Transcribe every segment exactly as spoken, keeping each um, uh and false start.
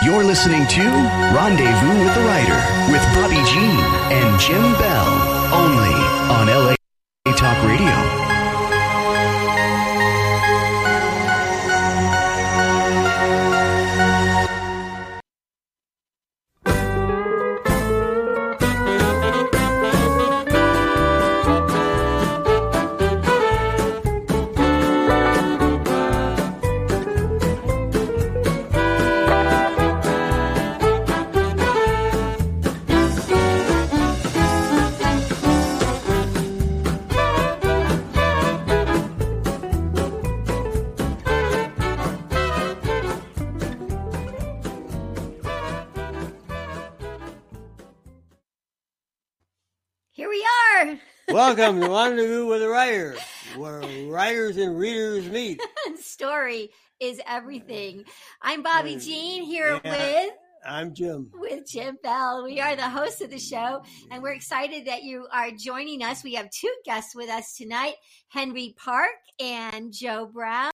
You're listening to Rendezvous with the Writer with Bobby Jean and Jim Bell, only on L A Talk Radio. Welcome to Rendezvous with a Writer, where writers and readers meet. Story is everything. I'm Bobby Jean here yeah, with... I'm Jim. With Jim Bell. We are the hosts of the show, and we're excited that you are joining us. We have two guests with us tonight, Henry Park and Joe Brown.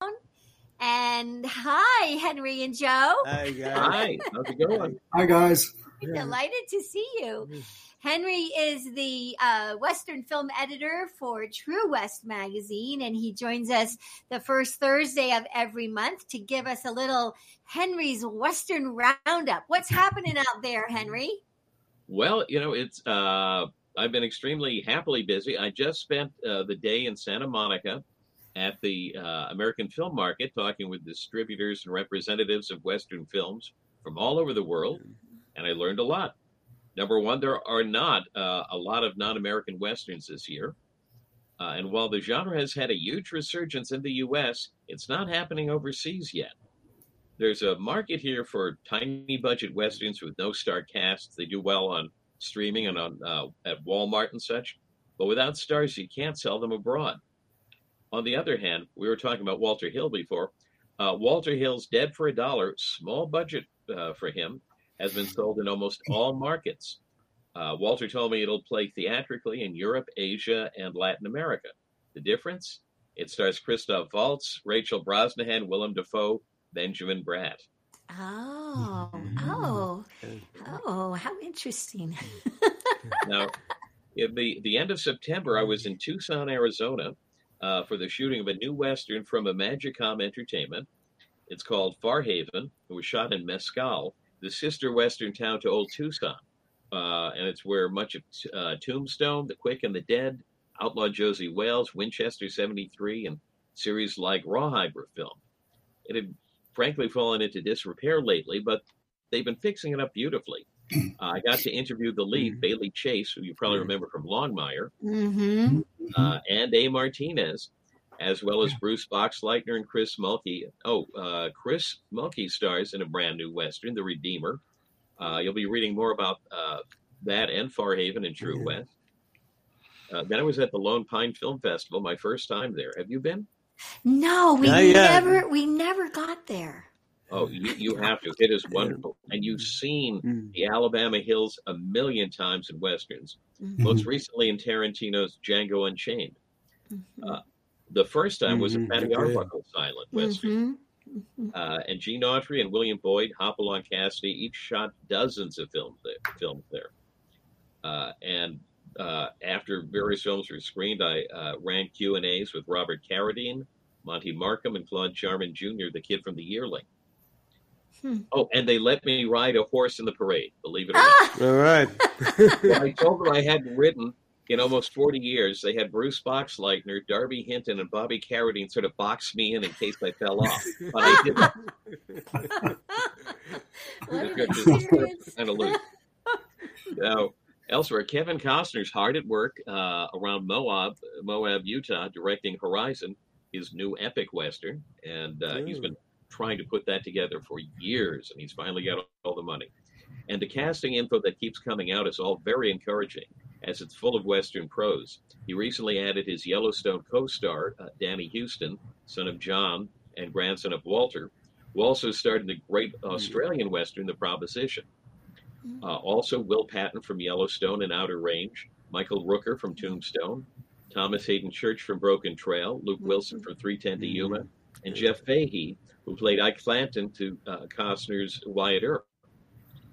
And hi, Henry and Joe. Hi, guys. Hi. How's it going? Hi, guys. We're delighted to see you. Henry is the uh, Western film editor for True West magazine, and he joins us the first Thursday of every month to give us a little Henry's Western Roundup. What's happening out there, Henry? Well, you know, it's uh, I've been extremely happily busy. I just spent uh, the day in Santa Monica at the uh, American Film Market talking with distributors and representatives of Western films from all over the world, and I learned a lot. Number one, there are not uh, a lot of non-American Westerns this year. Uh, and while the genre has had a huge resurgence in the U S, it's not happening overseas yet. There's a market here for tiny budget Westerns with no star casts. They do well on streaming and on uh, at Walmart and such. But without stars, you can't sell them abroad. On the other hand, we were talking about Walter Hill before. Uh, Walter Hill's Dead for a Dollar, small budget uh, for him, has been sold in almost all markets. Uh, Walter told me it'll play theatrically in Europe, Asia, and Latin America. The difference? It stars Christoph Waltz, Rachel Brosnahan, Willem Dafoe, Benjamin Bratt. Oh, oh, oh, how interesting. Now, at the, the end of September, I was in Tucson, Arizona, uh, for the shooting of a new Western from Imagicom Entertainment. It's called Farhaven. It was shot in Mescal, the sister Western town to Old Tucson. Uh, and it's where much of uh, Tombstone, The Quick and the Dead, Outlaw Josie Wales, Winchester seventy-three, and series like Rawhide were filmed. It had frankly fallen into disrepair lately, but they've been fixing it up beautifully. Uh, I got to interview the lead, mm-hmm. Bailey Chase, who you probably remember from Longmire, mm-hmm. uh, and A. Martinez, as well as Bruce Boxleitner and Chris Mulkey. Oh, uh, Chris Mulkey stars in a brand new Western, The Redeemer. Uh, you'll be reading more about uh, that and Farhaven and True West. Uh, then I was at the Lone Pine Film Festival, my first time there. Have you been? No, we Not yet. never, we never got there. Oh, you, you have to. It is wonderful. And you've seen mm. the Alabama Hills a million times in Westerns, mm-hmm. most recently in Tarantino's Django Unchained. Mm-hmm. Uh, The first time was a Patty mm-hmm. Arbuckle silent Western. Mm-hmm. Mm-hmm. Uh, and Gene Autry and William Boyd, Hopalong Cassidy, each shot dozens of films there. Films there. Uh, and uh, after various films were screened, I uh, ran Q and A's with Robert Carradine, Monty Markham, and Claude Jarman Junior, the kid from The Yearling. Hmm. Oh, and they let me ride a horse in the parade, believe it or ah! not. All right. Well, I told them I hadn't ridden in almost forty years. They had Bruce Boxleitner, Darby Hinton, and Bobby Carradine sort of box me in in case I fell off. But I didn't. What kind of loose. Now, elsewhere, Kevin Costner's hard at work uh, around Moab, Moab, Utah, directing Horizon, his new epic Western. And uh, he's been trying to put that together for years, and he's finally got all the money. And the casting info that keeps coming out is all very encouraging, as it's full of Western prose. He recently added his Yellowstone co-star, uh, Danny Houston, son of John and grandson of Walter, who also starred in the great Australian Western, The Proposition. Uh, also, Will Patton from Yellowstone and Outer Range, Michael Rooker from Tombstone, Thomas Hayden Church from Broken Trail, Luke Wilson from three ten to Yuma, and Jeff Fahey, who played Ike Clanton to uh, Costner's Wyatt Earp.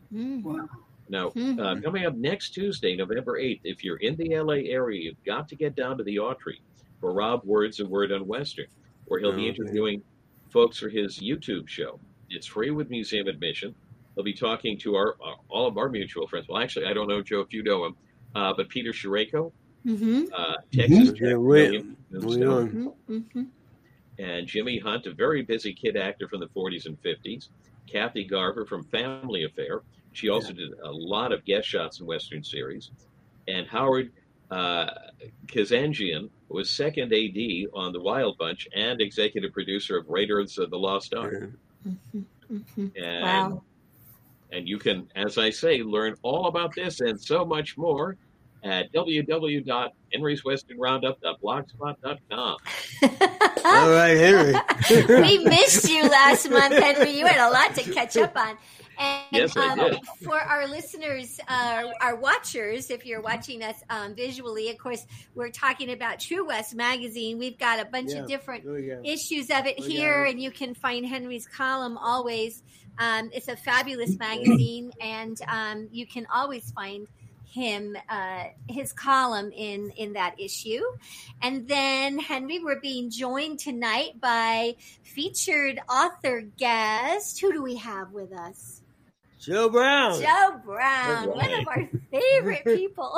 Mm. Wow. Now, Mhm. uh, coming up next Tuesday, November eighth, if you're in the L A area, you've got to get down to the Autry for Rob Word's A Word on Western, where he'll be Okay. interviewing folks for his YouTube show. It's free with museum admission. He'll be talking to our, our all of our mutual friends. Well, actually, I don't know, Joe, if you know him, uh, but Peter Sherayko, Mm-hmm. uh, Texas Okay, Tech, wait, William wait Tombstone, on. Mm-hmm. and Jimmy Hunt, a very busy kid actor from the forties and fifties. Kathy Garver from Family Affair. She also did a lot of guest shots in Western series. And Howard uh, Kazanjian was second A D on The Wild Bunch and executive producer of Raiders of the Lost Ark. Mm-hmm. Mm-hmm. And, Wow. and you can, as I say, learn all about this and so much more at w w w dot henrys western roundup dot blogspot dot com. All right, Henry. We missed you last month, Henry. You had a lot to catch up on. And Yes, I um, did. for our listeners, uh, our watchers, if you're watching us um, visually, of course, we're talking about True West Magazine. We've got a bunch Yeah, of different here we go. issues of it We here, got it. and you can find Henry's column always. Um, it's a fabulous magazine, and um, you can always find him uh, his column in in that issue. And then, Henry, we're being joined tonight by featured author guest. Who do we have with us? Joe Brown. Joe Brown, All one right. of our favorite people.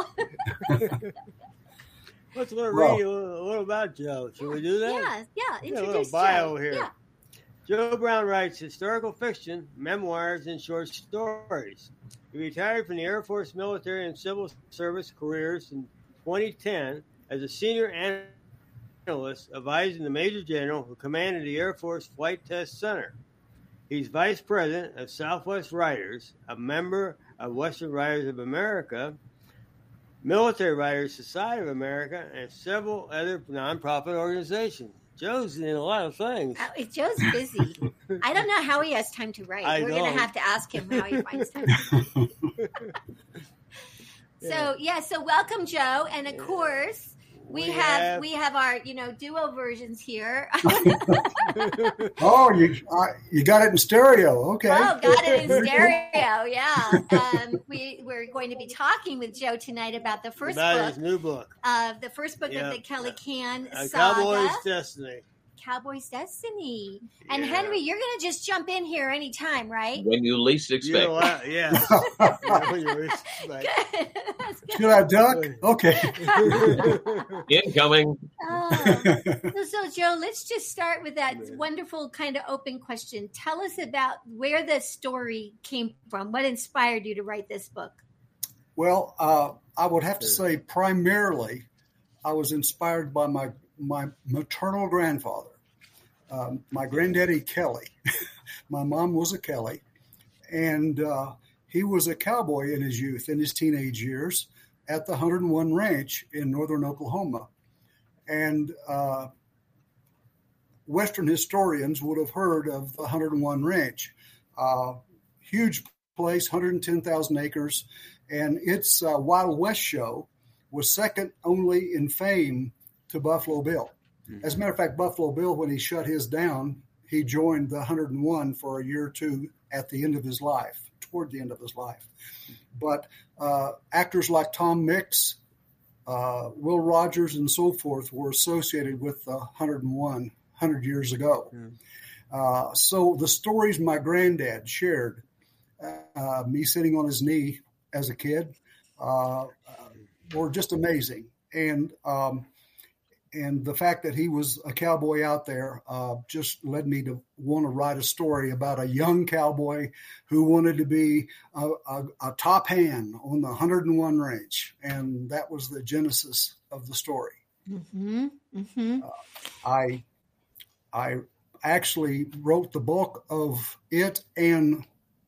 Let's learn Well- read you a little, a little about Joe. Should we do that? Yeah, yeah. Yeah, a little Introduce bio Joe. here. Yeah. Joe Brown writes historical fiction, memoirs, and short stories. He retired from the Air Force military and civil service careers in twenty ten as a senior analyst advising the Major General who commanded the Air Force Flight Test Center. He's vice president of Southwest Writers, a member of Western Writers of America, Military Writers Society of America, and several other nonprofit organizations. Joe's in a lot of things. Uh, Joe's busy. I don't know how he has time to write. I We're going know. to have to ask him how he finds time to write. So, yeah, so welcome, Joe. And, of Yeah. course, we, We have, have- we have our, you know, duo versions here. Oh, you uh, you got it in stereo. Okay. Oh, got it in stereo. Yeah. Um, we, we're going to be talking with Joe tonight about the first about book, his new book, uh, the first book Yeah. of the Kelly Can A saga. Cowboy's Destiny. Cowboy's Destiny. And Yeah. Henry, you're going to just jump in here anytime, right? When you least You expect. know what? Yeah. Yeah, when you're like- Good. That's good. Should I duck? Okay. Incoming. Oh. So, so, Joe, let's just start with that Yeah. wonderful kind of open question. Tell us about where the story came from. What inspired you to write this book? Well, uh, I would have to Sure. say primarily I was inspired by my, my maternal grandfather, um, my granddaddy Kelly. My mom was a Kelly, and uh, he was a cowboy in his youth, in his teenage years, at the one oh one Ranch in northern Oklahoma. And uh, Western historians would have heard of the one oh one Ranch. Uh, huge place, one hundred ten thousand acres, and its uh, Wild West show was second only in fame to Buffalo Bill. As a matter of fact, Buffalo Bill, when he shut his down, he joined the one oh one for a year or two at the end of his life, toward the end of his life. But uh, actors like Tom Mix, uh, Will Rogers, and so forth were associated with the one oh one one hundred years ago. Mm. Uh, so the stories my granddad shared, uh, me sitting on his knee as a kid, uh, uh, were just amazing. And um, and the fact that he was a cowboy out there uh, just led me to want to write a story about a young cowboy who wanted to be a, a, a top hand on the one oh one Ranch. And that was the genesis of the story. Mm-hmm. Mm-hmm. Uh, I I actually wrote the bulk of it and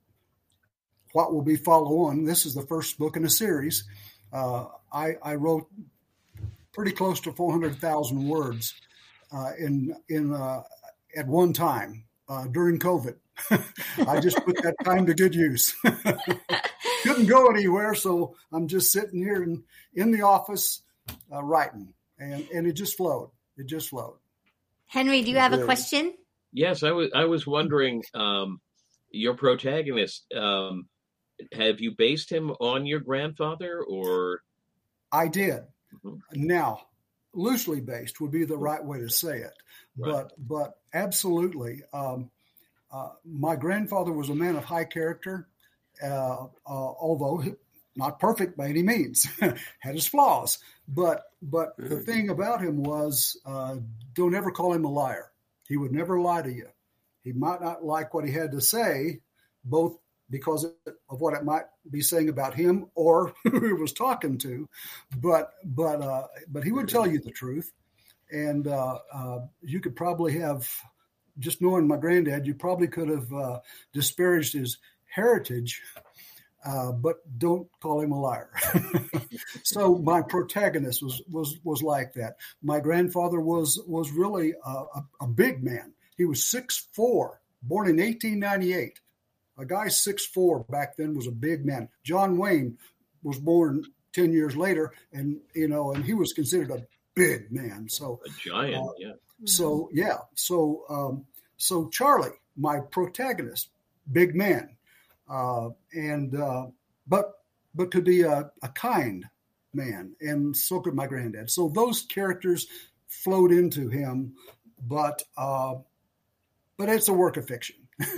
what will be follow on. This is the first book in a series. Uh, I, I wrote pretty close to four hundred thousand words uh, in in uh, at one time uh, during COVID. I just put that time to good use. Couldn't go anywhere, so I'm just sitting here in, in the office uh, writing, and, and it just flowed. It just flowed. Henry, do you have a Good. question? Yes, I was I was wondering, um, your protagonist, um, have you based him on your grandfather, or? I did. Mm-hmm. Now, loosely based would be the right way to say it, Right. but but absolutely. Um, uh, my grandfather was a man of high character, uh, uh, although not perfect by any means, had his flaws. But but the thing about him was, uh, don't ever call him a liar. He would never lie to you. He might not like what he had to say, both because of what it might be saying about him or who he was talking to, but but uh, but he would tell you the truth, and uh, uh, you could probably have, just knowing my granddad, you probably could have uh, disparaged his heritage, uh, but don't call him a liar. So my protagonist was was was like that. My grandfather was was really a, a, a big man. He was six foot four, born in eighteen ninety-eight. A guy six foot four back then was a big man. John Wayne was born ten years later, and you know, and he was considered a big man. So A giant, uh, yeah. So yeah, so um, so Charlie, my protagonist, big man, uh, and uh, but but could be a, a kind man, and so could my granddad. So those characters flowed into him, but uh, but it's a work of fiction.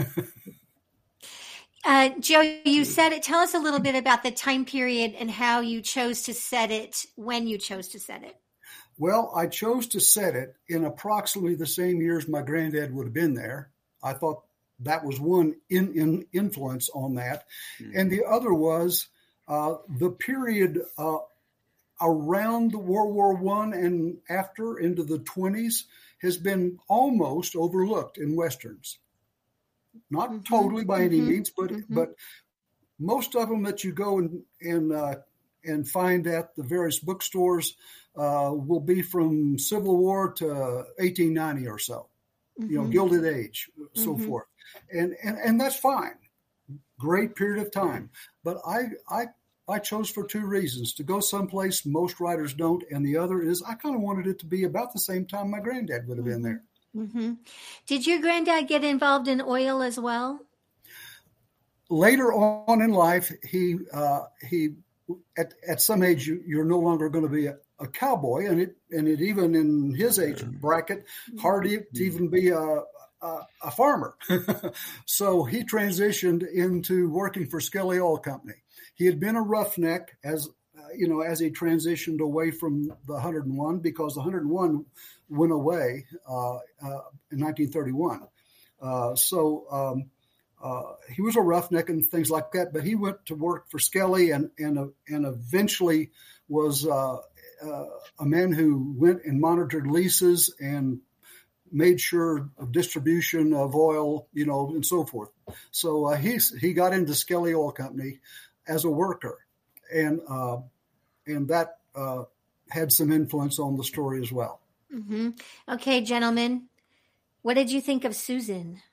Uh, Joe, you said it. Tell us a little bit about the time period and how you chose to set it, when you chose to set it. Well, I chose to set it in approximately the same years my granddad would have been there. I thought that was one in, in influence on that. Mm-hmm. And the other was uh, the period uh, around World War One and after into the twenties has been almost overlooked in Westerns. Not mm-hmm. totally by any mm-hmm. means, but mm-hmm. but most of them that you go and and uh, and find at the various bookstores uh, will be from Civil War to eighteen ninety or so, mm-hmm. you know, Gilded Age, so mm-hmm. forth, and, and and that's fine, great period of time. But I I I chose for two reasons: to go someplace most writers don't, and the other is I kind of wanted it to be about the same time my granddad would have been there. Mm-hmm. Did your granddad get involved in oil as well? Later on in life, he uh, he at at some age you, you're no longer going to be a, a cowboy, and it and it even in his age bracket hard to even be a a, a farmer. So he transitioned into working for Skelly Oil Company. He had been a roughneck as uh, you know as he transitioned away from the one hundred and one, because the one hundred and one went away uh, uh, in nineteen thirty-one. Uh, so um, uh, he was a roughneck and things like that, but he went to work for Skelly and and uh, and eventually was uh, uh, a man who went and monitored leases and made sure of distribution of oil, you know, and so forth. So uh, he's he got into Skelly Oil Company as a worker, and uh, and that uh, had some influence on the story as well. Mm-hmm. Okay, gentlemen, what did you think of Susan?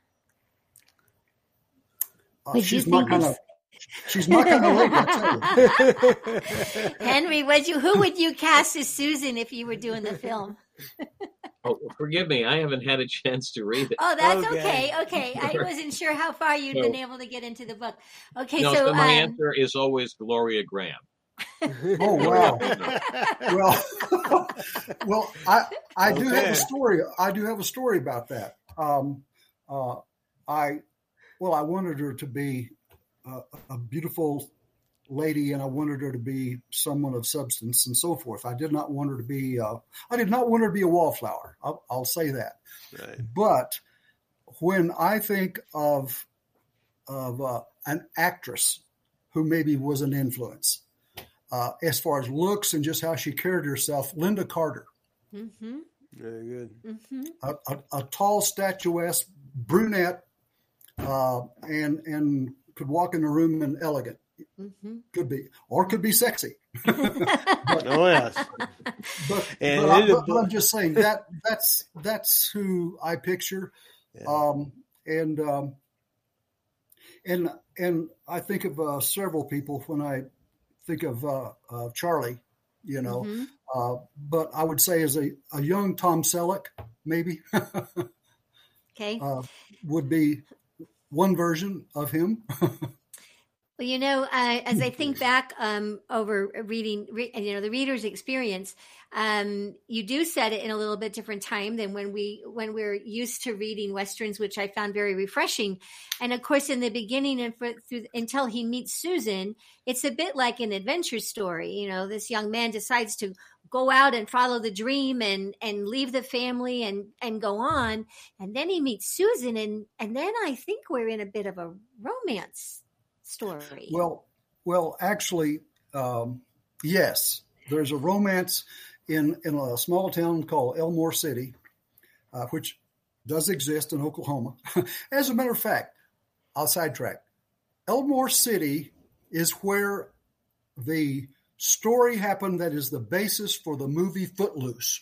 Uh, she's my kind of she's my kind of lady, I tell you. Henry, would you who would you cast as Susan if you were doing the film? Oh, forgive me, I haven't had a chance to read it. Oh, that's okay. Okay, okay. I wasn't sure how far you'd no. been able to get into the book. Okay, no, so, so my um, answer is always Gloria Graham. Oh wow! well, well, I I do Okay. have a story. I do have a story about that. Um, uh, I well, I wanted her to be a, a beautiful lady, and I wanted her to be someone of substance and so forth. I did not want her to be. Uh, I did not want her to be a wallflower. I'll, I'll say that. Right. But when I think of of uh, an actress who maybe was an influence. Uh, as far as looks and just how she carried herself, Linda Carter. Mm-hmm. Very good. Mm-hmm. A, a, a tall, statuesque brunette, uh, and and could walk in the room and elegant. Mm-hmm. Could be, or could be sexy. but, Oh yes. but, And but, I, it- but, but I'm just saying that that's that's who I picture, Yeah. um, and um, and and I think of uh, several people when I think of uh, uh, Charlie, you know, Mm-hmm. uh, but I would say as a, a young Tom Selleck, maybe, Okay. uh, would be one version of him. Well, you know, uh, as I think back um, over reading, re- you know, the reader's experience, um, you do set it in a little bit different time than when we when we're used to reading westerns, which I found very refreshing. And of course, in the beginning and for, through, until he meets Susan, it's a bit like an adventure story. You know, this young man decides to go out and follow the dream and and leave the family and and go on, and then he meets Susan, and and then I think we're in a bit of a romance story. Well, well, actually, um, yes, there's a romance in, in a small town called Elmore City, uh, which does exist in Oklahoma. As a matter of fact, I'll sidetrack. Elmore City is where the story happened that is the basis for the movie Footloose.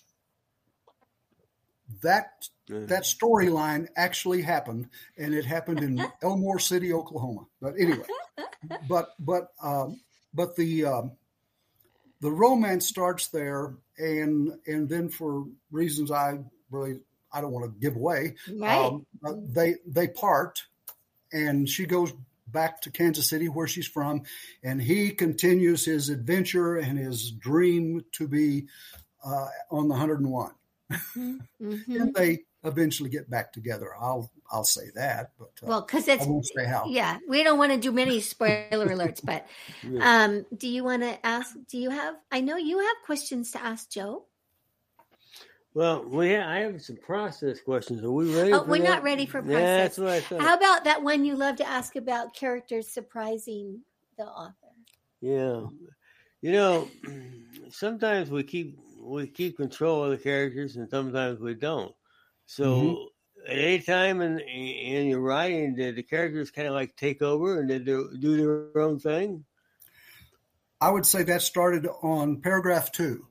That that storyline actually happened, and it happened in Elmore City, Oklahoma. But anyway, but but um, but the um, the romance starts there, and and then for reasons I really I don't want to give away, right. um, uh, they they part, and she goes back to Kansas City, where she's from, and he continues his adventure and his dream to be uh, on the one hundred and one. Mm-hmm. And they eventually get back together. I'll I'll say that, but uh, well, because it's I won't say how. Yeah, we don't want to do many spoiler alerts, but um, do you want to ask? Do you have? I know you have questions to ask Joe. Well, we ha- I have some process questions. Are we ready? Oh, for we're that? not ready for process. Yeah, that's what I thought. How about that one you love to ask about characters surprising the author? Yeah, you know, sometimes we keep we keep control of the characters, and sometimes we don't. So, mm-hmm. at any time in in your writing, did the characters kind of like take over and did they do their own thing? I would say that started on paragraph two.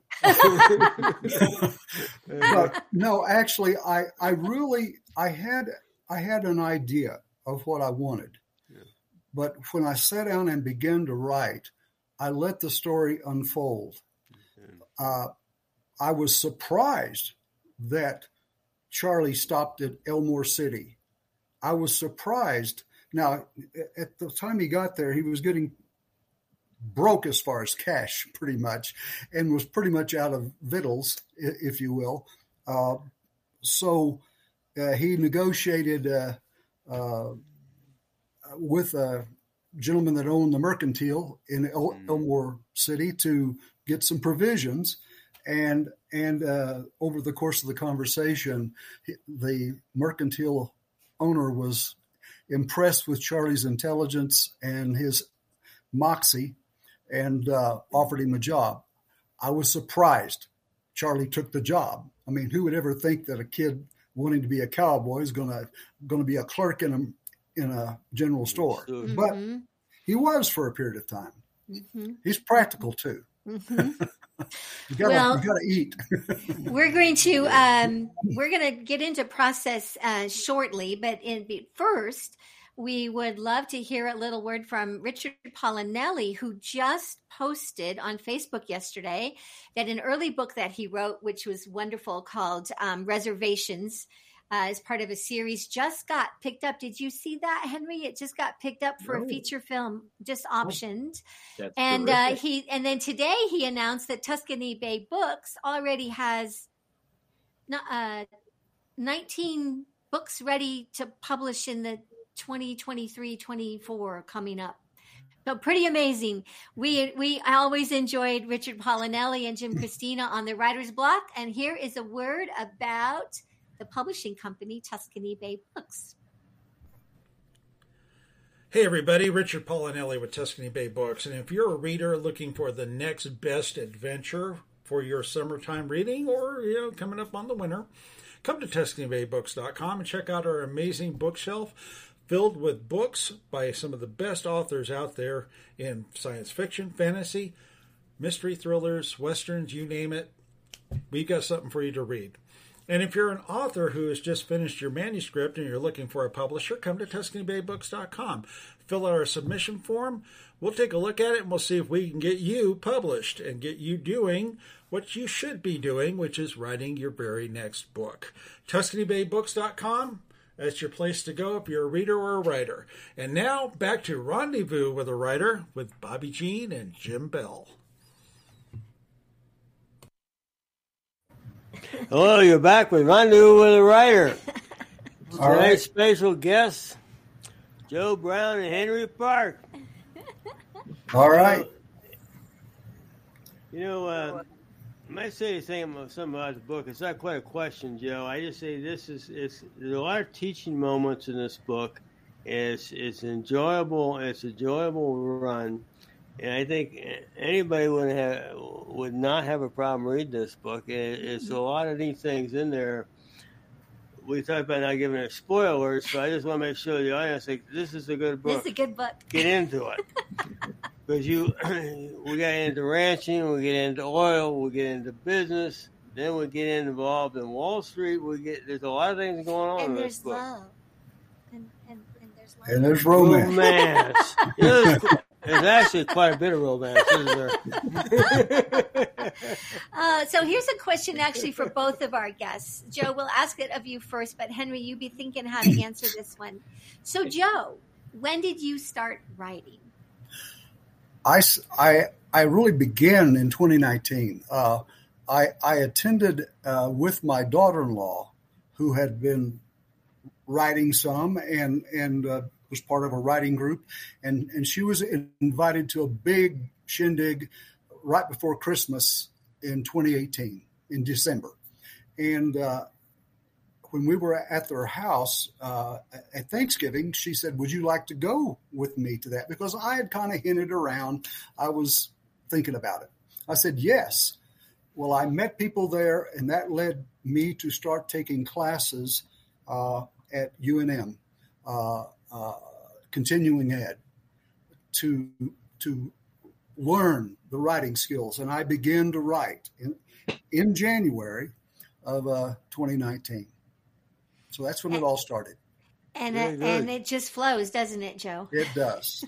But no, actually, I, I really I had I had an idea of what I wanted, yeah. But when I sat down and began to write, I let the story unfold. Okay. Uh, I was surprised that Charlie stopped at Elmore City. I was surprised. Now, at the time he got there, he was getting broke as far as cash, pretty much, and was pretty much out of victuals, if you will. Uh, so uh, he negotiated uh, uh, with a gentleman that owned the Mercantile in El- mm. Elmore City to get some provisions. And and uh, over the course of the conversation, the Mercantile owner was impressed with Charlie's intelligence and his moxie, and uh, offered him a job. I was surprised Charlie took the job. I mean, who would ever think that a kid wanting to be a cowboy is going to going to be a clerk in a in a general store? Mm-hmm. But he was for a period of time. Mm-hmm. He's practical too. Mm-hmm. you gotta, well, you gotta eat. we're going to um, we're going to get into process uh, shortly, but in first. We would love to hear a little word from Richard Polinelli, who just posted on Facebook yesterday that an early book that he wrote, which was wonderful, called um, Reservations, uh, as part of a series, just got picked up. Did you see that, Henry? It just got picked up for no. a feature film, just optioned. That's and uh, he and then today he announced that Tuscany Bay Books already has uh, nineteen books ready to publish in the twenty twenty-three twenty-four coming up. So pretty amazing. We we I always enjoyed Richard Polinelli and Jim Christina on the Writer's Block. And here is a word about the publishing company, Tuscany Bay Books. Hey everybody, Richard Polinelli with Tuscany Bay Books. And if you're a reader looking for the next best adventure for your summertime reading, or you know, coming up on the winter, come to Tuscany Bay Books dot com and check out our amazing bookshelf filled with books by some of the best authors out there in science fiction, fantasy, mystery thrillers, westerns, you name it. We've got something for you to read. And if you're an author who has just finished your manuscript and you're looking for a publisher, come to Tuscany Bay Books dot com. Fill out our submission form. We'll take a look at it and we'll see if we can get you published and get you doing what you should be doing, which is writing your very next book. Tuscany Bay Books dot com. That's your place to go if you're a reader or a writer. And now, back to Rendezvous with a Writer with Bobby Jean and Jim Bell. Hello, you're back with Rendezvous with a Writer. All Tonight's right. special guests, Joe Brown and Henry Park. All right. You know, uh, I might say something about the book. It's not quite a question, Joe. I just say this is it's there's a lot of teaching moments in this book. It's it's enjoyable. It's an enjoyable run, and I think anybody would have would not have a problem reading this book. It, it's a lot of neat things in there. We talked about not giving it spoilers, so I just want to make sure the audience like this is a good book. It's a good book. Get into it. Because you, we get into ranching, we get into oil, we get into business, then we get involved in Wall Street. We get there's a lot of things going on. And in there's this book. love. And, and, and there's love. And there's romance. Romance. You know, there's, there's actually quite a bit of romance, isn't there? Uh, so here's a question actually for both of our guests. Joe, we'll ask it of you first, but Henry, you be thinking how to answer this one. So Joe, when did you start writing? I, I, I really began in twenty nineteen. Uh, I, I attended uh, with my daughter-in-law, who had been writing some and and uh, was part of a writing group, and, and she was invited to a big shindig right before Christmas in twenty eighteen, in December. And uh, when we were at their house uh, at Thanksgiving, she said, would you like to go with me to that? Because I had kind of hinted around. I was thinking about it. I said, yes. Well, I met people there, and that led me to start taking classes uh, at U N M, uh, uh, continuing ed, to to learn the writing skills. And I began to write in, in January of uh, twenty nineteen. So that's when it all started. And Very it, good. and it just flows, doesn't it, Joe? It does.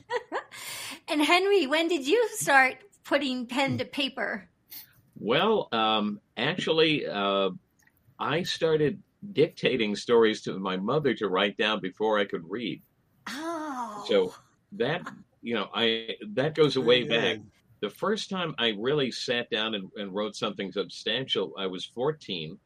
And Henry, when did you start putting pen to paper? Well, um, actually, uh, I started dictating stories to my mother to write down before I could read. Oh. So that, you know, I that goes way Yeah. back. The first time I really sat down and, and wrote something substantial, I was fourteen.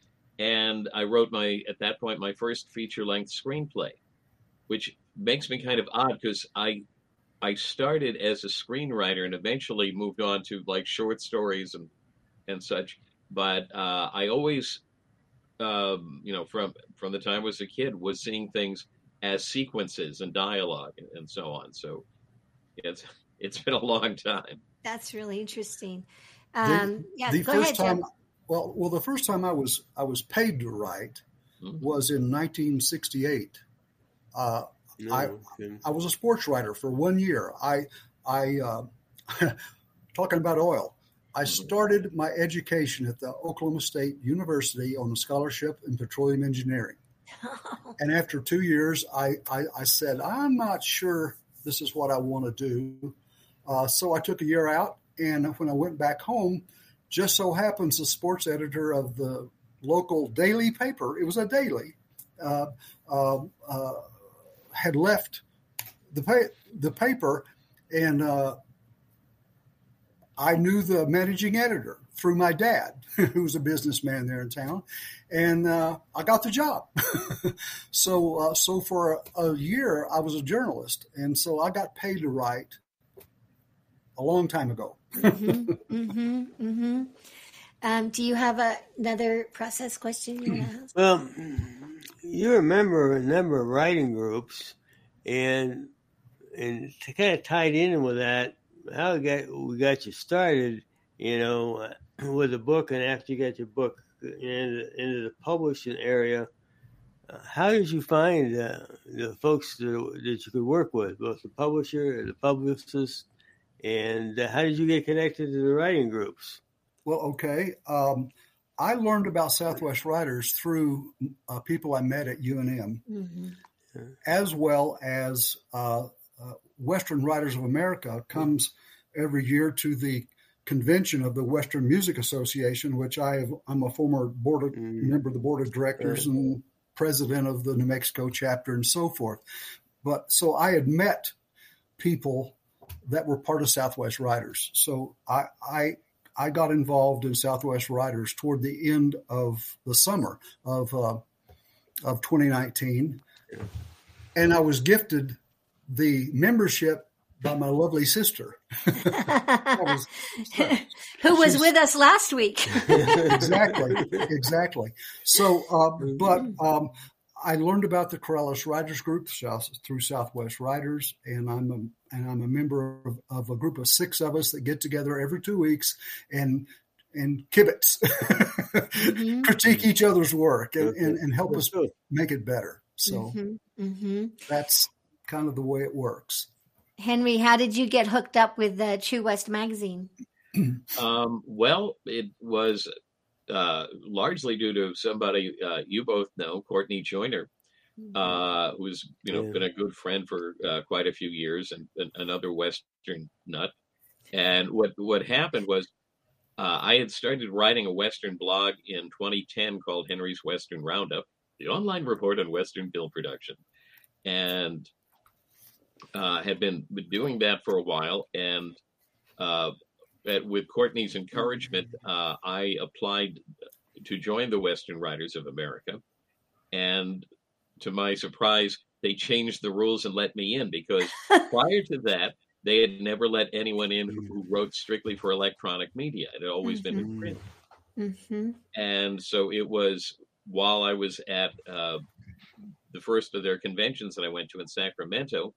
And I wrote my, at that point, my first feature-length screenplay, which makes me kind of odd because I I started as a screenwriter and eventually moved on to like short stories and and such. But uh, I always, um, you know, from from the time I was a kid, was seeing things as sequences and dialogue and, and so on. So it's it's been a long time. That's really interesting. The- Um, yeah, the go first ahead, time, Joe. well, well, the first time I was I was paid to write Mhm. was in nineteen sixty-eight. Uh, No, I- okay. I was a sports writer for one year. I, I, uh, talking about oil. I started my education at the Oklahoma State University on a scholarship in petroleum engineering. And after two years, I, I, I said, I'm not sure this is what I want to do. Uh, so I took a year out. And when I went back home, just so happens the sports editor of the local daily paper, it was a daily, uh, uh, uh, had left the pa- the paper, and uh, I knew the managing editor through my dad, who was a businessman there in town, and uh, I got the job. so uh, so for a, a year, I was a journalist, and so I got paid to write a long time ago. mm-hmm, mm-hmm, mm-hmm. Um, do you have a, another process question you want to ask? Well, you remember a number of writing groups, and and to kind of tied in with that, how we got we got you started, you know, uh, with the book, and after you got your book into, into the publishing area, uh, how did you find uh, the folks that, that you could work with, both the publisher and the publicist, and uh, how did you get connected to the writing groups? Well, okay. Um, I learned about Southwest Writers through uh, people I met at U N M, Mm-hmm. as well as uh, uh, Western Writers of America comes every year to the convention of the Western Music Association, which I have, I'm a former board of, Mm. member of the board of directors Right. and president of the New Mexico chapter and so forth. But so I had met people that were part of Southwest Writers. So I, I, I got involved in Southwest Writers toward the end of the summer of, uh, of twenty nineteen. Yeah. And I was gifted the membership by my lovely sister. was, Who was with us last week. exactly, exactly. So, uh, but um, I learned about the Corrales Writers Group through Southwest Writers, and I'm a, and I'm a member of, of a group of six of us that get together every two weeks and and kibitz, mm-hmm. critique each other's work and, and, and help us make it better. So mm-hmm. Mm-hmm. that's kind of the way it works. Henry, how did you get hooked up with the True West magazine? Um, well, it was uh, largely due to somebody uh, you both know, Courtney Joyner, uh, who's you know yeah. been a good friend for uh, quite a few years, and, and another Western nut. And what what happened was uh, I had started writing a Western blog in twenty ten called Henry's Western Roundup, the online report on Western film production, and uh, had been doing that for a while. And uh, at, with Courtney's encouragement, uh, I applied to join the Western Writers of America. And to my surprise, they changed the rules and let me in, because prior to that, they had never let anyone in who, who wrote strictly for electronic media. It had always mm-hmm. been in print. Mm-hmm. And so it was while I was at uh, the first of their conventions that I went to in Sacramento,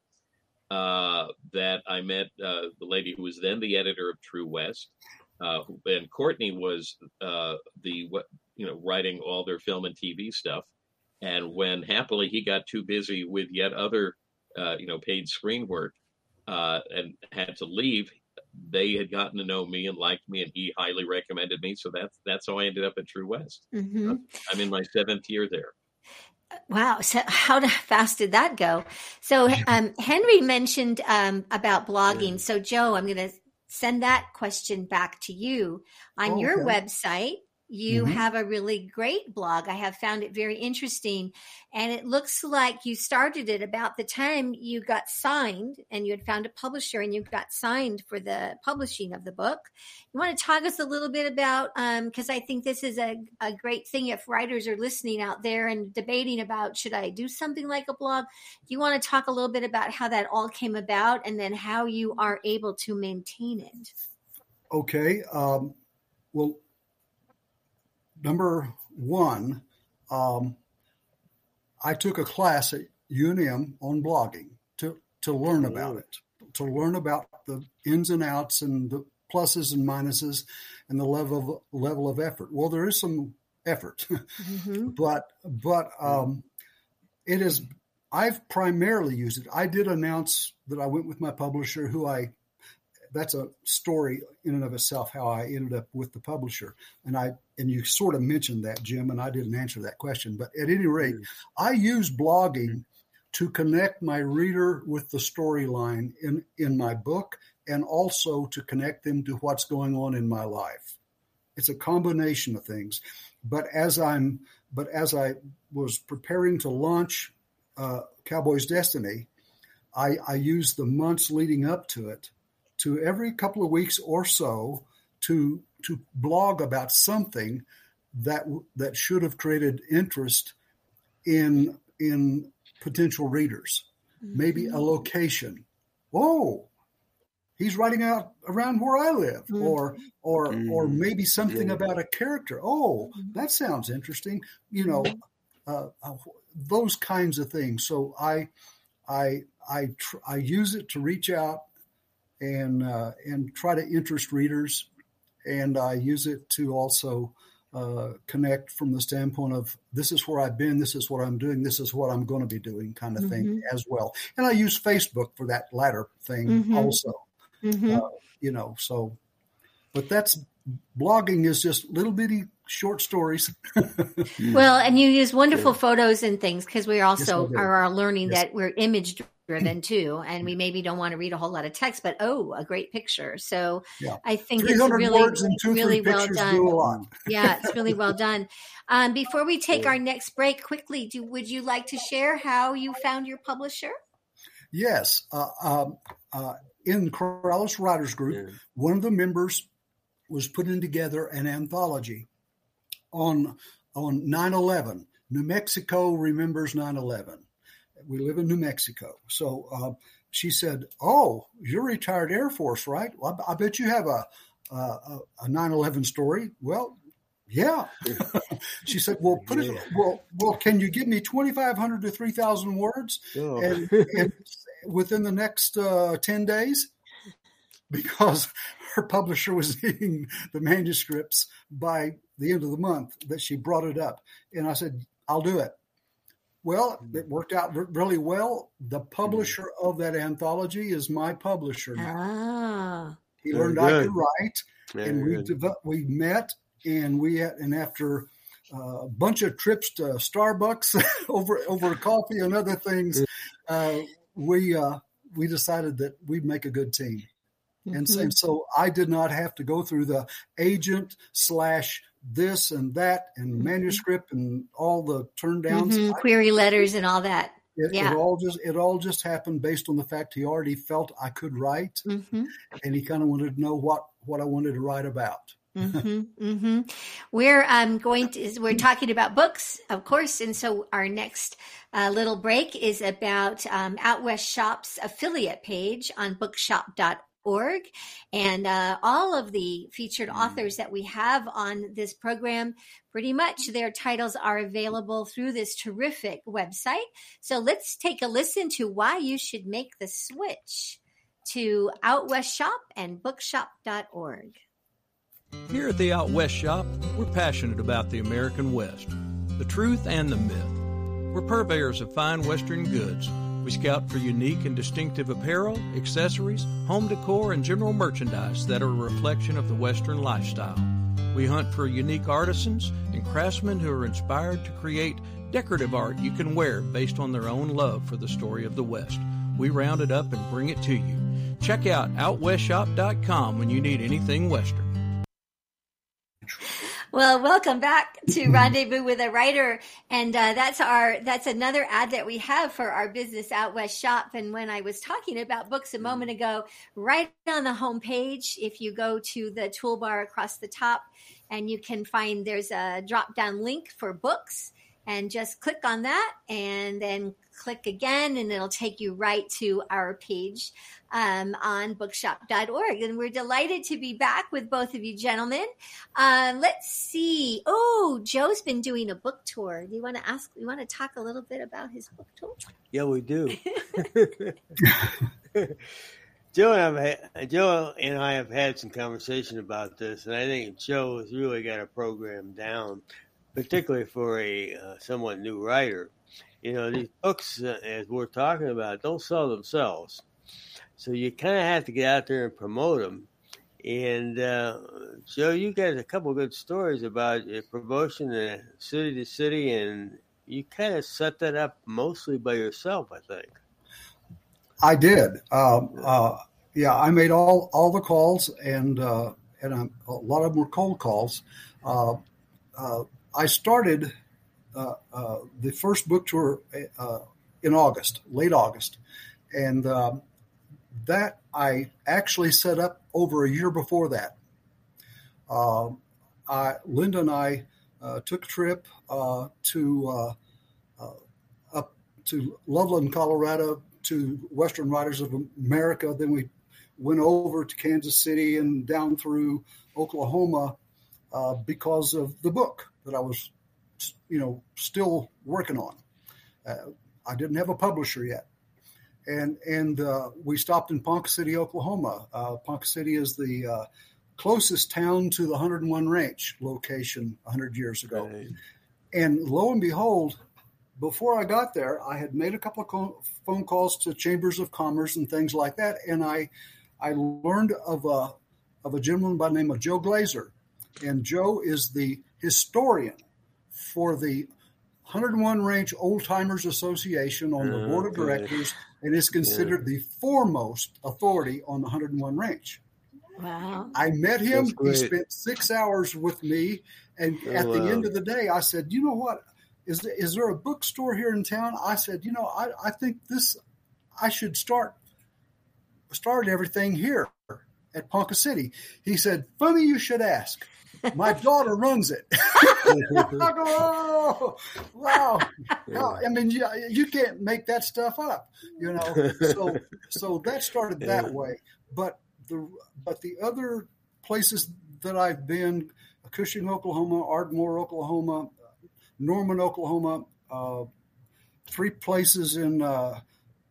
uh, that I met uh, the lady who was then the editor of True West. Uh, and Courtney was uh, the, you know, writing all their film and T V stuff. And when happily he got too busy with yet other, uh, you know, paid screen work uh, and had to leave, they had gotten to know me and liked me, and he highly recommended me. So that's that's how I ended up at True West. Mm-hmm. I'm in my seventh year there. Wow. So how fast did that go? So um, Henry mentioned um, about blogging. Yeah. So Joe, I'm going to send that question back to you. On oh, your okay. website, you mm-hmm. have a really great blog. I have found it very interesting. And it looks like you started it about the time you got signed, and you had found a publisher and you got signed for the publishing of the book. You want to talk us a little bit about, um, because I think this is a, a great thing if writers are listening out there and debating about, should I do something like a blog? Do you want to talk a little bit about how that all came about and then how you are able to maintain it? Okay. Um, well, Number one, um, I took a class at U N M on blogging to, to learn about it, to learn about the ins and outs and the pluses and minuses and the level of, level of effort. Well, there is some effort, mm-hmm. but but um, it is. I've primarily used it. I did announce that I went with my publisher, who I. That's a story in and of itself, how I ended up with the publisher. And I, and you sort of mentioned that, Jim, and I didn't answer that question. But at any rate, mm-hmm. I use blogging to connect my reader with the storyline in, in my book, and also to connect them to what's going on in my life. It's a combination of things. But as I'm, but as I was preparing to launch uh, Cowboy's Destiny, I, I used the months leading up to it to every couple of weeks or so to to blog about something that that should have created interest in in potential readers. Mm-hmm. Maybe a location. Whoa, he's writing out around where I live, mm-hmm. or or mm-hmm. or maybe something yeah. about a character. Oh, that sounds interesting. You know, uh, uh, those kinds of things. So I I I tr- I use it to reach out and uh, and try to interest readers, and I use it to also uh, connect from the standpoint of, this is where I've been, this is what I'm doing, this is what I'm going to be doing, kind of mm-hmm. thing as well. And I use Facebook for that latter thing mm-hmm. also, mm-hmm. Uh, you know. So, but that's blogging is just little bitty short stories. Well, and you use wonderful yeah. photos and things, because we also yes, are, are learning yes. that we're image driven too, and we maybe don't want to read a whole lot of text, but oh, a great picture. So yeah. I think it's really, words and two, really well done. Do a lot. Yeah, it's really well done. Um, before we take our next break, quickly, do, would you like to share how you found your publisher? Yes. Uh, um, uh, in Corrales Writers Group, yeah. one of the members was putting together an anthology on on nine eleven. New Mexico remembers nine eleven. We live in New Mexico. So uh, she said, oh, you're retired Air Force, right? Well, I, I bet you have a, a, a nine eleven story. Well, yeah. She said, well, put it, well, well, can you give me twenty-five hundred to three thousand words oh. and, and within the next uh, ten days? Because her publisher was needing the manuscripts by the end of the month that she brought it up. And I said, I'll do it. Well, it worked out really well. The publisher of that anthology is my publisher now. Ah. He learned Very I good. could write, Very and we good. dev- we met, and we had, and after uh, a bunch of trips to Starbucks over over coffee and other things, uh, we uh, we decided that we'd make a good team. And so, and so I did not have to go through the agent slash this and that and manuscript and all the turn downs. Mm-hmm. I, Query letters and all that. it, Yeah. it all just it all just happened based on the fact he already felt I could write, Mm-hmm. and he kind of wanted to know what what I wanted to write about. Mm-hmm, mm-hmm. We're um, going to we're talking about books, of course, and so our next uh, little break is about um, Out West Shop's affiliate page on bookshop dot org, and uh, all of the featured authors that we have on this program, pretty much their titles are available through this terrific website. So let's take a listen to why you should make the switch to Out West Shop and bookshop dot org. Here at the Out West Shop, we're passionate about the American West, the truth and the myth. We're purveyors of fine Western goods. We scout for unique and distinctive apparel, accessories, home decor, and general merchandise that are a reflection of the Western lifestyle. We hunt for unique artisans and craftsmen who are inspired to create decorative art you can wear based on their own love for the story of the West. We round it up and bring it to you. Check out out west shop dot com when you need anything Western. Well, welcome back to Rendezvous with a Writer, and uh, that's our that's another ad that we have for our business Out West Shop. And when I was talking about books a moment ago, right on the home page, if you go to the toolbar across the top, and you can find there's a drop down link for books, and just click on that, and then click again, and it'll take you right to our page um, on bookshop dot org. And we're delighted to be back with both of you gentlemen. Um, let's see. Oh, Joe's been doing a book tour. Do you want to ask, you want to talk a little bit about his book tour? Yeah, we do. Joe and, I've, Joe and I have had some conversation about this, and I think Joe has really got a program down, particularly for a uh, somewhat new writer. You know, these books, uh, as we're talking about, don't sell themselves. So you kind of have to get out there and promote them. And, uh, Joe, you got a couple of good stories about your promotion uh, city to city, and you kind of set that up mostly by yourself, I think. I did. Um, uh, yeah, I made all, all the calls, and uh, and I'm, a lot of them were cold calls. Uh, uh, I started uh, uh, the first book tour uh, in August, late August, and um, that I actually set up over a year before that. Uh, I, Linda and I uh, took a trip uh, to uh, uh, up to Loveland, Colorado, to Western Writers of America. Then we went over to Kansas City and down through Oklahoma uh, because of the book that I was, you know, still working on. Uh, I didn't have a publisher yet. And and uh, we stopped in Ponca City, Oklahoma. Uh, Ponca City is the uh, closest town to the one oh one Ranch location one hundred years ago. Right. And lo and behold, before I got there, I had made a couple of co- phone calls to chambers of commerce and things like that, and I I learned of a of a gentleman by the name of Joe Glazer. And Joe is the historian for the one oh one Ranch Old Timers Association on the board of directors and is considered yeah. the foremost authority on the one oh one range. Wow. I met him. He spent six hours with me. And oh, at the wow. end of the day, I said, you know what? Is, is there a bookstore here in town? I said, you know, I, I think this, I should start, start everything here at Ponca City. He said, funny you should ask. My daughter runs it. I go, oh, wow. wow. I mean, you, you can't make that stuff up, you know. So so that started that yeah. way. But the but the other places that I've been, Cushing, Oklahoma, Ardmore, Oklahoma, Norman, Oklahoma, uh, three places in uh,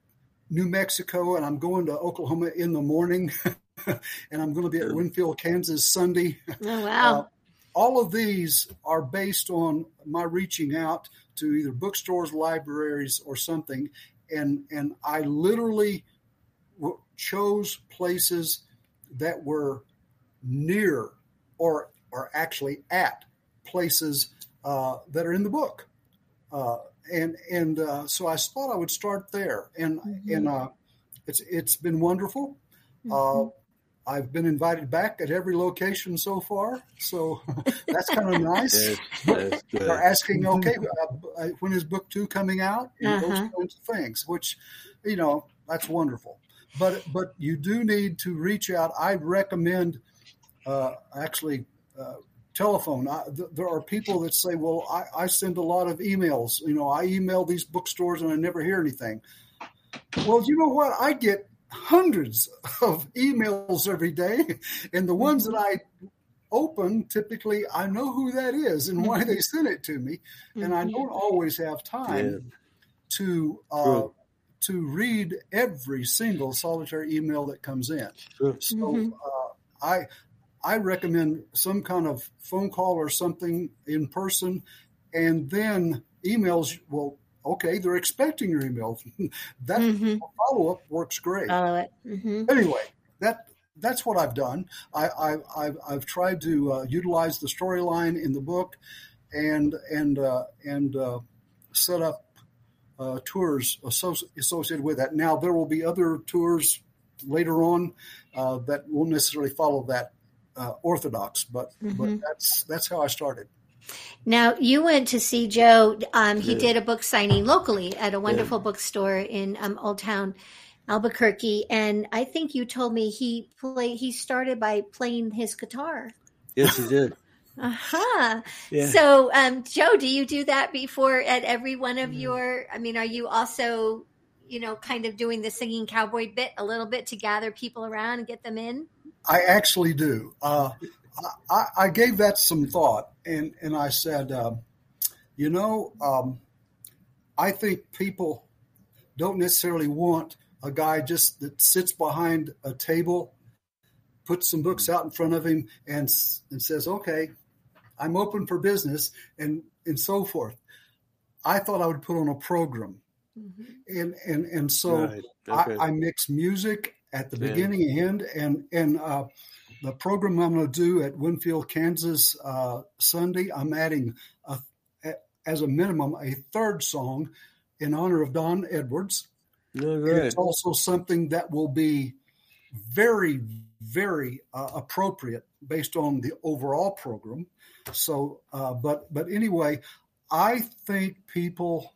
New Mexico, and I'm going to Oklahoma in the morning. And I'm going to be at Winfield, Kansas Sunday. Oh, wow. Uh, all of these are based on my reaching out to either bookstores, libraries, or something. And and I literally w- chose places that were near or, or actually at places uh, that are in the book. Uh, and and uh, so I thought I would start there. And, mm-hmm. and uh, it's it's been wonderful. Mm-hmm. Uh, I've been invited back at every location so far, so that's kind of nice. Yes, they're asking, okay, uh, when is book two coming out, and uh-huh. those kinds of things, which, you know, that's wonderful. But but you do need to reach out. I'd recommend uh, actually uh, telephone. I, th- there are people that say, well, I, I send a lot of emails. You know, I email these bookstores and I never hear anything. Well, you know what? I get hundreds of emails every day, and the ones that I open, typically I know who that is and why they sent it to me, and I don't always have time yeah. to uh, to read every single solitary email that comes in. Sure. So mm-hmm. uh, I I recommend some kind of phone call or something in person, and then emails will. Okay, they're expecting your email. That mm-hmm. follow-up works great. Follow it. Mm-hmm. Anyway, that that's what I've done. I, I, I've, I've tried to uh, utilize the storyline in the book, and and uh, and uh, set up uh, tours associ- associated with that. Now there will be other tours later on uh, that won't necessarily follow that uh, orthodox, but mm-hmm. but that's that's how I started. Now, you went to see Joe. Um, he yeah. did a book signing locally at a wonderful yeah. bookstore in um, Old Town Albuquerque. And I think you told me he play, he started by playing his guitar. Yes, he did. Uh-huh. Yeah. So, um, Joe, do you do that before at every one of mm. your, I mean, are you also, you know, kind of doing the singing cowboy bit a little bit to gather people around and get them in? I actually do. Uh, I, I gave that some thought, and, and I said, um, you know, um, I think people don't necessarily want a guy just that sits behind a table, puts some books out in front of him, and and says, okay, I'm open for business, and, and so forth. I thought I would put on a program. Mm-hmm. And, and, and so right. okay. I, I mix music at the yeah. beginning and end, and, and uh, the program I'm going to do at Winfield, Kansas, uh, Sunday, I'm adding, a, a, as a minimum, a third song in honor of Don Edwards. Oh, and it's also something that will be very, very uh, appropriate based on the overall program. So, uh, but but anyway, I think people,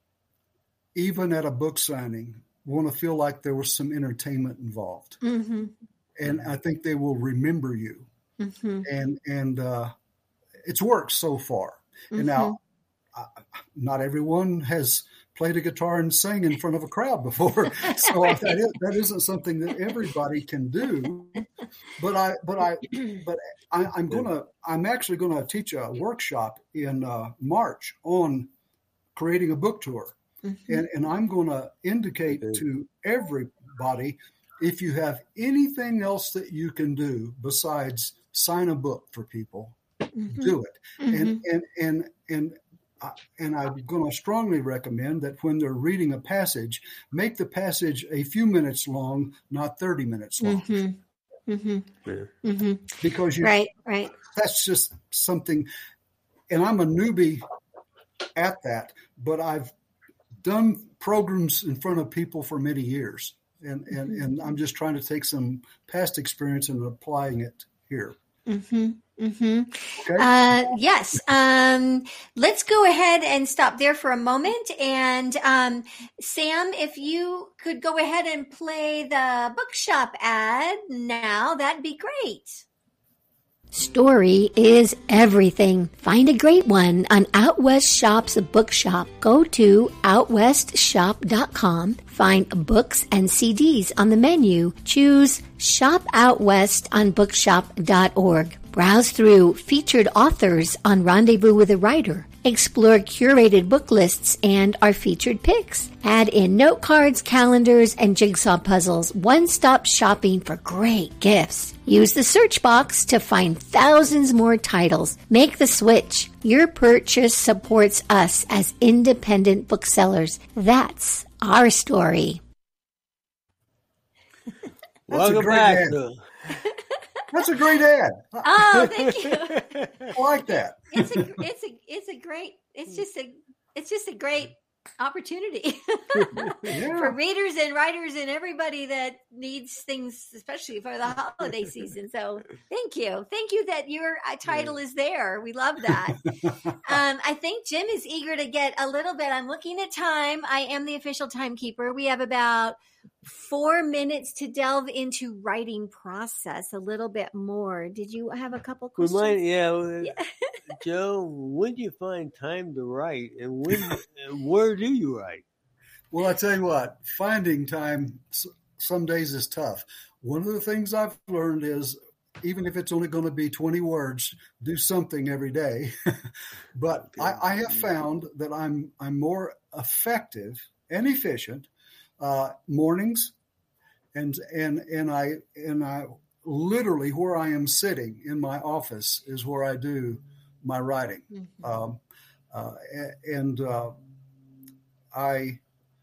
even at a book signing, want to feel like there was some entertainment involved. Mm-hmm. And I think they will remember you. Mm-hmm. And and uh, it's worked so far. Mm-hmm. And now, uh, not everyone has played a guitar and sang in front of a crowd before, so right. that, is, that isn't something that everybody can do. But I, but I, but I, I'm gonna, I'm actually gonna teach a workshop in uh, March on creating a book tour, mm-hmm. and and I'm gonna indicate okay. to everybody, if you have anything else that you can do besides sign a book for people, mm-hmm. do it. Mm-hmm. And and and and. Uh, and I'm going to strongly recommend that when they're reading a passage, make the passage a few minutes long, not thirty minutes long. Mm-hmm. Mm-hmm. Yeah. Mm-hmm. Because you, right, right. That's just something, and I'm a newbie at that, but I've done programs in front of people for many years. And, and, and I'm just trying to take some past experience and applying it here. Mm-hmm. Mm-hmm. Okay. Uh, yes. Um, let's go ahead and stop there for a moment. And um, Sam, if you could go ahead and play the bookshop ad now, that'd be great. Story is everything. Find a great one on Out West Shop's bookshop. Go to out west shop dot com. Find books and C Ds on the menu. Choose Shop Out West on bookshop dot org. Browse through featured authors on Rendezvous with a Writer. Explore curated book lists and our featured picks. Add in note cards, calendars, and jigsaw puzzles. One-stop shopping for great gifts. Use the search box to find thousands more titles. Make the switch. Your purchase supports us as independent booksellers. That's our story. Welcome back. To- That's a great ad. Oh, thank you. I like that. It's a, it's a, it's a great, it's just a, it's just a great opportunity Yeah. for readers and writers and everybody that needs things, especially for the holiday season. So thank you. Thank you that your uh, title is there. We love that. um, I think Jim is eager to get a little bit. I'm looking at time. I am the official timekeeper. We have about four minutes to delve into writing process a little bit more. Did you have a couple We questions? might, yeah, uh, Yeah. Joe. When do you find time to write, and when, and where do you write? Well, I tell you what, finding time s- some days is tough. One of the things I've learned is, even if it's only going to be twenty words, do something every day. But I, I have found that I'm I'm more effective and efficient uh, mornings, and and and I and I literally where I am sitting in my office is where I do my writing, Mhm. um, uh, a- and uh, I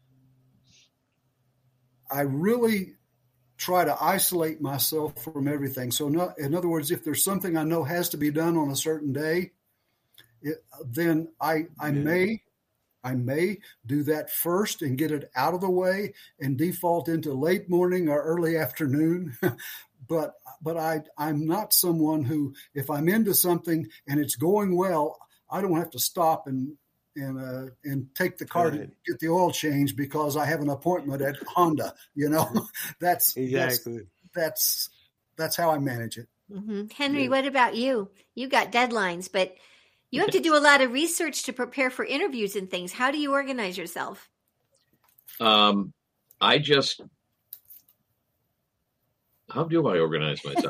I really try to isolate myself from everything. So, not, in other words, if there's something I know has to be done on a certain day, it, then I I Yeah. may I may do that first and get it out of the way and default into late morning or early afternoon. but but I I'm not someone who, if I'm into something and it's going well, I don't have to stop and and uh, and take the car to Right. get the oil change because I have an appointment at Honda. You know, that's Exactly. that's that's that's how I manage it. Mhm. Henry, Yeah. what about you? You got deadlines, but you have to do a lot of research to prepare for interviews and things. How do you organize yourself? Um, I just, how do I organize myself?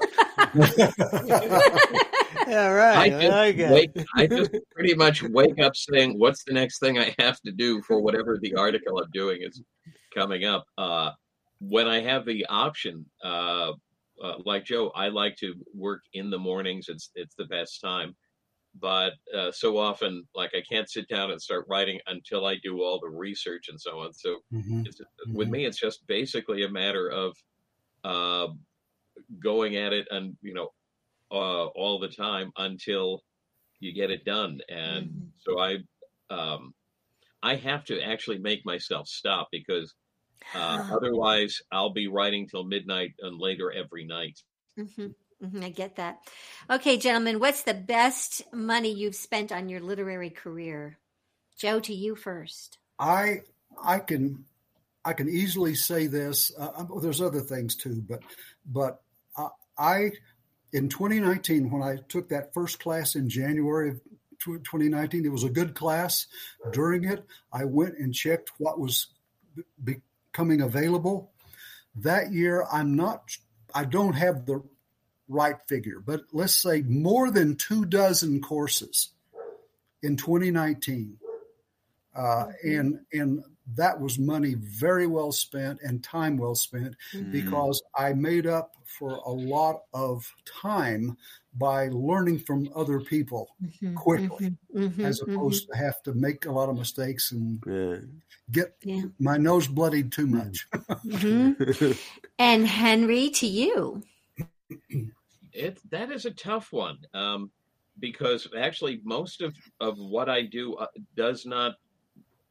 Yeah, right. I I just like it. wake, I just pretty much wake up saying, what's the next thing I have to do for whatever the article I'm doing is coming up. Uh, when I have the option, uh, uh, like Joe, I like to work in the mornings. It's, it's the best time. But uh, so often, like, I can't sit down and start writing until I do all the research and so on. So Mhm. it's, with me, it's just basically a matter of uh, going at it and, you know, uh, all the time until you get it done. And Mhm. so I, um, I have to actually make myself stop because uh, otherwise I'll be writing till midnight and later every night. hmm hmm I get that. Okay, gentlemen, what's the best money you've spent on your literary career? Joe, to you first. I I can I can easily say this. Uh, well, there's other things too, but but uh, I in twenty nineteen, when I took that first class in January of twenty nineteen, it was a good class. During it, I went and checked what was be- becoming available that year. I'm not. I don't have the right figure, but let's say more than two dozen courses in twenty nineteen. Uh, and and that was money very well spent and time well spent Mhm. because I made up for a lot of time by learning from other people Mhm, quickly, mhm, mhm, as opposed to have to make a lot of mistakes and Yeah. get Yeah. my nose bloodied too much. mhm, mhm. And Henry, to you. It that is a tough one um, because actually most of, of what I do uh, does not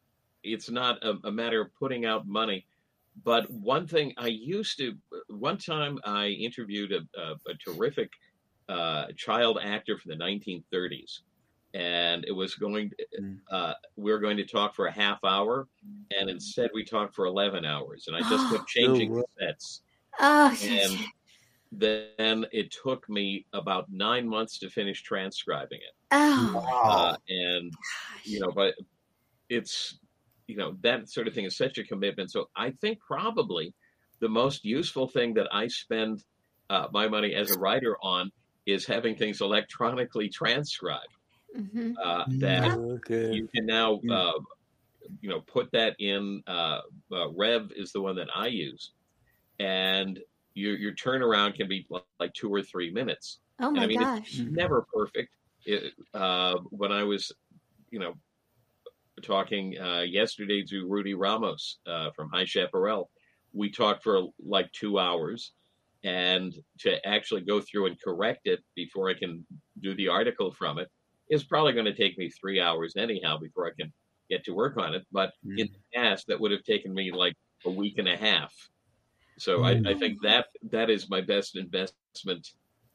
it's not a, a matter of putting out money. But one thing I used to, one time I interviewed a, a, a terrific uh, child actor from the nineteen thirties. And it was going, uh, we were going to talk for a half hour. And instead we talked for eleven hours. And I just kept changing the sets. Oh, and then it took me about nine months to finish transcribing it. Oh, uh, and, you know, but it's, you know, that sort of thing is such a commitment. So I think probably the most useful thing that I spend uh, my money as a writer on is having things electronically transcribed. Mm-hmm. Uh, that Okay. you can now, uh, you know, put that in. Uh, uh, Rev is the one that I use, and your your turnaround can be like two or three minutes. Oh my and I mean, gosh! it's never perfect. It, uh, when I was, you know, talking uh, yesterday to Rudy Ramos uh, from High Chaparral, we talked for like two hours, and to actually go through and correct it before I can do the article from it is probably going to take me three hours anyhow before I can get to work on it. But mm. in the past, that would have taken me like a week and a half. So mm. I, I think that that is my best investment.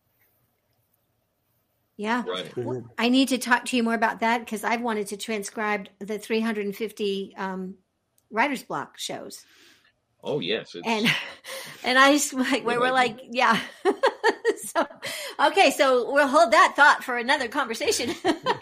Yeah. Right. Well, I need to talk to you more about that because I've wanted to transcribe the three hundred fifty um, writer's block shows. Oh, yes. It's... And and I just like, we're, we're like, yeah. So, okay, so we'll hold that thought for another conversation.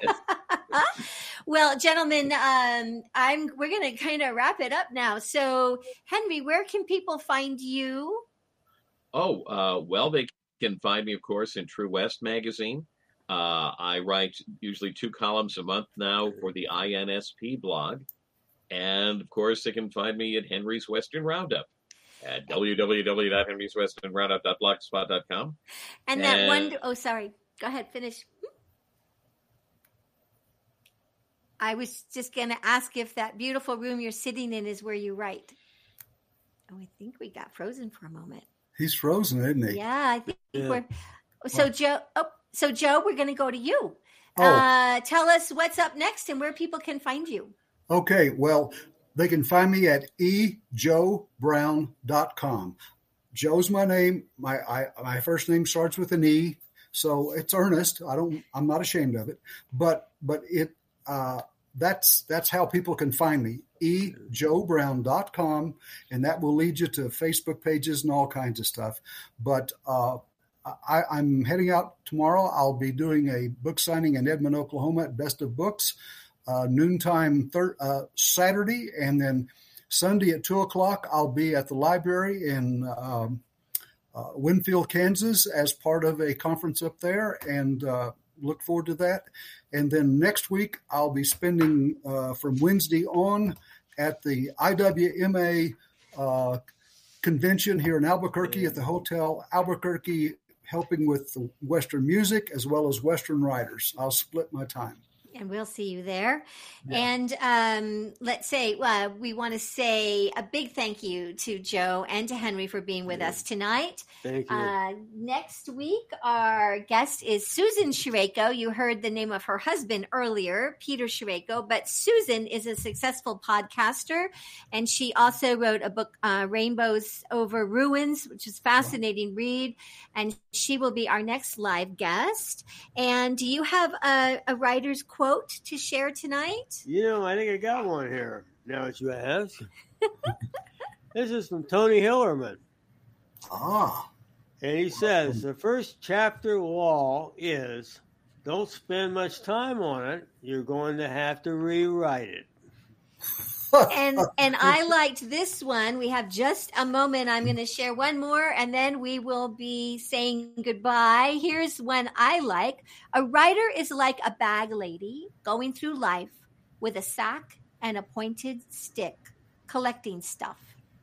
Well, gentlemen, um, I'm we're going to kind of wrap it up now. So, Henry, where can people find you? Oh, uh, well, they can find me, of course, in True West magazine. Uh, I write usually two columns a month now for the I N S P blog. And, of course, they can find me at Henry's Western Roundup at w w w dot henrys western roundup dot blogspot dot com. And that and, one, oh, sorry. Go ahead, finish. I was just going to ask if that beautiful room you're sitting in is where you write. Oh, I think we got frozen for a moment. He's frozen, isn't he? Yeah, I think yeah. we're. So, well, Joe, oh, so Joe, we're going to go to you. Oh. Uh, tell us what's up next and where people can find you. Okay, well, they can find me at e joe brown dot com. Joe's my name. My I, my first name starts with an E, so it's Ernest. I don't. I'm not ashamed of it. But but it uh, that's that's how people can find me. e joe brown dot com, and that will lead you to Facebook pages and all kinds of stuff. But uh, I, I'm heading out tomorrow. I'll be doing a book signing in Edmond, Oklahoma at Best of Books. Uh, noontime thir- uh, Saturday, and then Sunday at two o'clock, I'll be at the library in um, uh, Winfield, Kansas, as part of a conference up there, and uh, look forward to that. And then next week, I'll be spending uh, from Wednesday on at the I W M A uh, convention here in Albuquerque at the Hotel Albuquerque, helping with the Western music as well as Western writers. I'll split my time. And we'll see you there. Yeah. And um, let's say uh, we want to say a big thank you to Joe and to Henry for being with yeah. us tonight. Thank you. Uh, next week, our guest is Susan Shireko. You heard the name of her husband earlier, Peter Shireko, but Susan is a successful podcaster, and she also wrote a book, uh, Rainbows Over Ruins, which is a fascinating wow. read, and she will be our next live guest. And do you have a, a writer's quote to share tonight? You know, I think I got one here. Now that you ask. This is from Tony Hillerman. Ah. And he says, the first chapter law is don't spend much time on it. You're going to have to rewrite it. and and I liked this one. We have just a moment. I'm going to share one more, and then we will be saying goodbye. Here's one I like. A writer is like a bag lady going through life with a sack and a pointed stick, collecting stuff.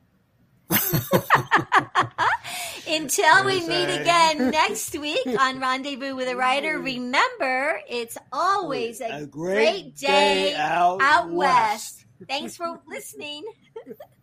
Until we meet again next week on Rendezvous with a Writer, remember, it's always a, a great, great day, day out, out west. west. Thanks for listening.